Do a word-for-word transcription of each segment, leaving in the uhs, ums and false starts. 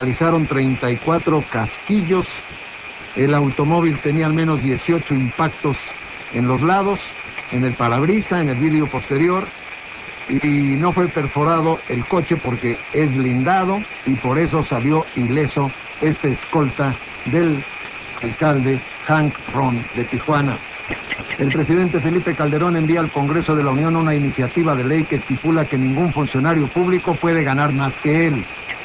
realizaron treinta y cuatro casquillos. El automóvil tenía al menos dieciocho impactos en los lados, en el parabrisas, en el vidrio posterior, y no fue perforado el coche porque es blindado y por eso salió ileso este escolta del alcalde Hank Ron de Tijuana. El presidente Felipe Calderón envía al Congreso de la Unión una iniciativa de ley que estipula que ningún funcionario público puede ganar más que él.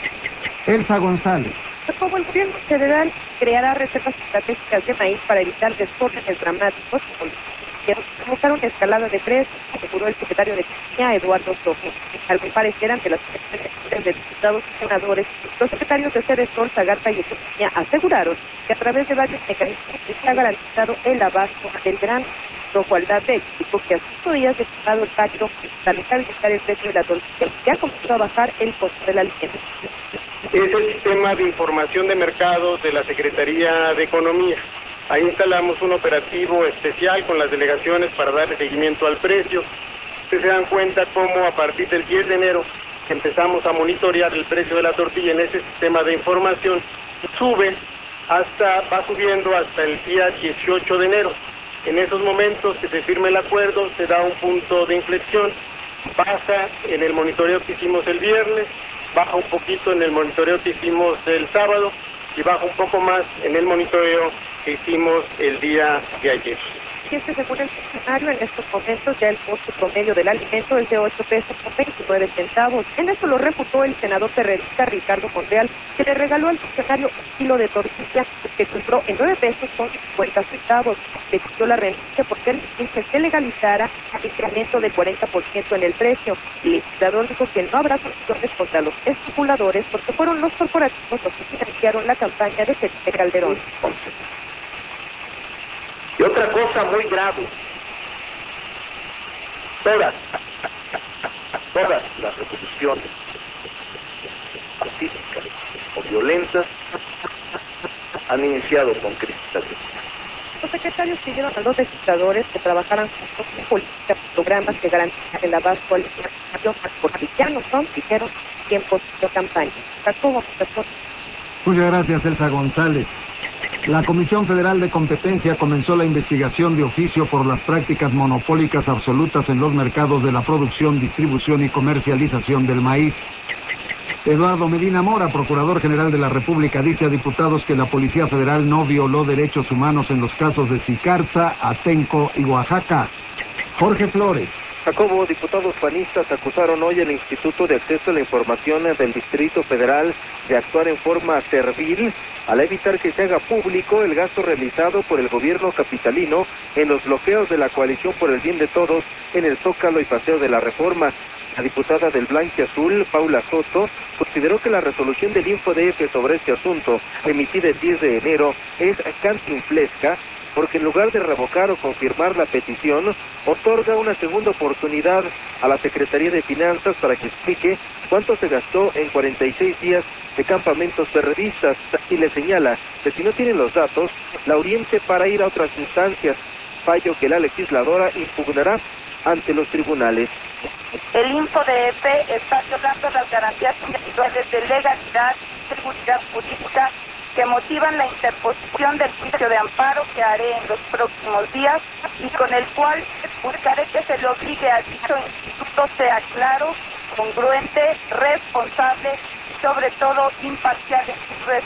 Elsa González. Como el gobierno federal creará reservas estratégicas de maíz para evitar desórdenes dramáticos, provocar una escalada de precios, aseguró el secretario de Economía, Eduardo Soto. Al comparecer ante las comisiones de diputados y senadores, los secretarios de Sedesol, Zagarpa y Economía aseguraron que a través de varios mecanismos se ha garantizado el abasto del grano. Rojo Aldate explicó que a cinco días de firmado el pacto para estabilizar el precio de la tortilla, ya comenzó a bajar el costo del alimento. Es el sistema de información de mercados de la Secretaría de Economía. Ahí instalamos un operativo especial con las delegaciones para darle seguimiento al precio. Ustedes se dan cuenta cómo a partir del diez de enero empezamos a monitorear el precio de la tortilla en ese sistema de información. Sube hasta, va subiendo hasta el día dieciocho de enero. En esos momentos que se firma el acuerdo, se da un punto de inflexión, baja en el monitoreo que hicimos el viernes, baja un poquito en el monitoreo que hicimos el sábado y baja un poco más en el monitoreo que hicimos el día de ayer. Y este, según el funcionario, en estos momentos ya el costo promedio del alimento es de ocho pesos con veintinueve centavos. En esto lo refutó el senador perredista Ricardo Monreal, que le regaló al funcionario un kilo de tortilla que compró en nueve pesos con cincuenta centavos. Le pidió la renuncia porque él que se legalizara el incremento del cuarenta por ciento en el precio. El legislador dijo que no habrá sanciones contra los especuladores porque fueron los corporativos los que financiaron la campaña de Felipe Calderón. Y otra cosa muy grave, todas, todas las revoluciones pacíficas o violentas han iniciado con crisis agrícolas. Los secretarios pidieron a los legisladores que trabajaran juntos en políticas y programas que garanticen el abasto alimentario, porque ya no son, dijeron, tiempos de campaña. Jacobo, Muchas gracias, Elsa González. La Comisión Federal de Competencia comenzó la investigación de oficio por las prácticas monopólicas absolutas en los mercados de la producción, distribución y comercialización del maíz. Eduardo Medina Mora, Procurador General de la República, dice a diputados que la Policía Federal no violó derechos humanos en los casos de Sicarza, Atenco y Oaxaca. Jorge Flores. Jacobo, diputados panistas acusaron hoy al Instituto de Acceso a la Información del Distrito Federal de actuar en forma servil al evitar que se haga público el gasto realizado por el gobierno capitalino en los bloqueos de la Coalición por el Bien de Todos en el Zócalo y Paseo de la Reforma. La diputada del Blanquiazul, Paula Soto, consideró que la resolución del InfoDF sobre este asunto, emitida el diez de enero, es cantinflesca, porque en lugar de revocar o confirmar la petición, otorga una segunda oportunidad a la Secretaría de Finanzas para que explique cuánto se gastó en cuarenta y seis días de campamentos perredistas, y le señala que si no tienen los datos, la oriente para ir a otras instancias, fallo que la legisladora impugnará ante los tribunales. El InfoDF está violando las garantías individuales de legalidad y seguridad jurídica que motivan la interposición del juicio de amparo que haré en los próximos días y con el cual buscaré que se le obligue a dicho instituto sea claro, congruente, responsable y sobre todo imparcial en sus